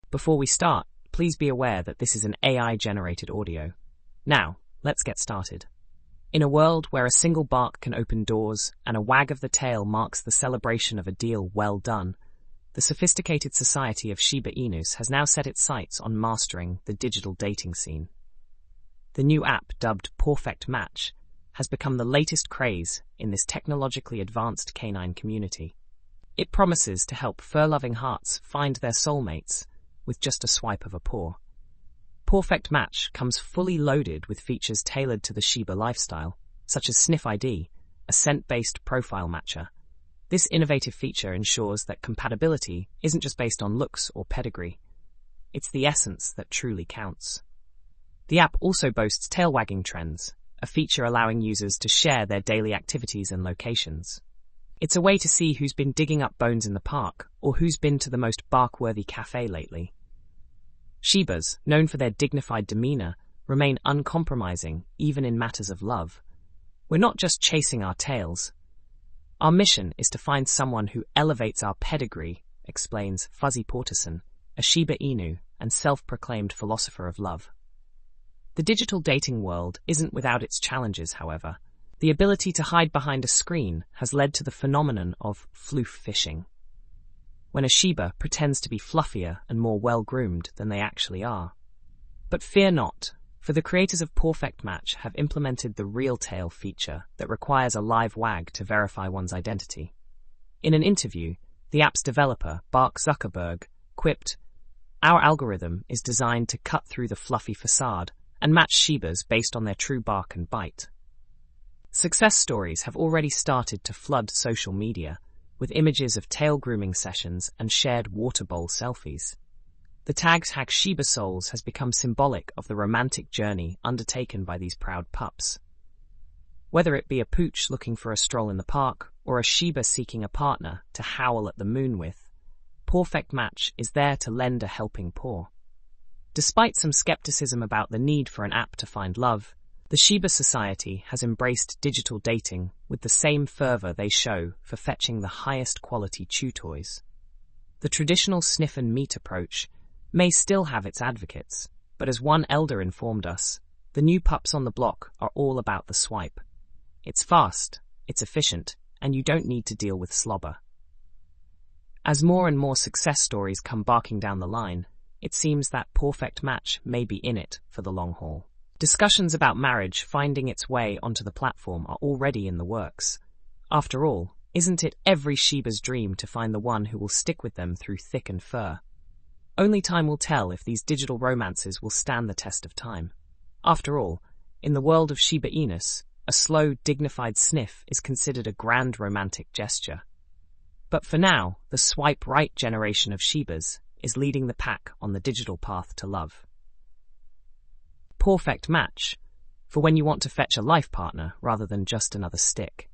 Before we start, please be aware that this is an AI-generated audio. Now, let's get started. In a world where a single bark can open doors and a wag of the tail marks the celebration of a deal well done, the sophisticated society of Shiba Inus has now set its sights on mastering the digital dating scene. The new app, dubbed Perfect Match, has become the latest craze in this technologically advanced canine community. It promises to help fur-loving hearts find their soulmates with just a swipe of a paw. Perfect Match comes fully loaded with features tailored to the Shiba lifestyle, such as Sniff ID, a scent-based profile matcher. This innovative feature ensures that compatibility isn't just based on looks or pedigree. It's the essence that truly counts. The app also boasts tail-wagging trends, a feature allowing users to share their daily activities and locations. It's a way to see who's been digging up bones in the park or who's been to the most bark-worthy cafe lately. Shibas, known for their dignified demeanor, remain uncompromising even in matters of love. We're not just chasing our tails. Our mission is to find someone who elevates our pedigree, explains Fuzzy Porterson, a Shiba Inu and self-proclaimed philosopher of love. The digital dating world isn't without its challenges, however. The ability to hide behind a screen has led to the phenomenon of floof phishing, when a Shiba pretends to be fluffier and more well-groomed than they actually are. But fear not, for the creators of Perfect Match have implemented the Real Tail feature that requires a live wag to verify one's identity. In an interview, the app's developer, Mark Zuckerberg, quipped, "Our algorithm is designed to cut through the fluffy facade and match Shibas based on their true bark and bite." Success stories have already started to flood social media, with images of tail grooming sessions and shared water bowl selfies. The tag #Shiba Souls has become symbolic of the romantic journey undertaken by these proud pups. Whether it be a pooch looking for a stroll in the park or a Shiba seeking a partner to howl at the moon with, Perfect Match is there to lend a helping paw. Despite some skepticism about the need for an app to find love, the Shiba Society has embraced digital dating with the same fervor they show for fetching the highest quality chew toys. The traditional sniff and meet approach may still have its advocates, but as one elder informed us, the new pups on the block are all about the swipe. It's fast, it's efficient, and you don't need to deal with slobber. As more and more success stories come barking down the line, it seems that Perfect Match may be in it for the long haul. Discussions about marriage finding its way onto the platform are already in the works. After all, isn't it every Shiba's dream to find the one who will stick with them through thick and fur? Only time will tell if these digital romances will stand the test of time. After all, in the world of Shiba Inus, a slow, dignified sniff is considered a grand romantic gesture. But for now, the swipe-right generation of Shibas is leading the pack on the digital path to love. Perfect Match, for when you want to fetch a life partner rather than just another stick.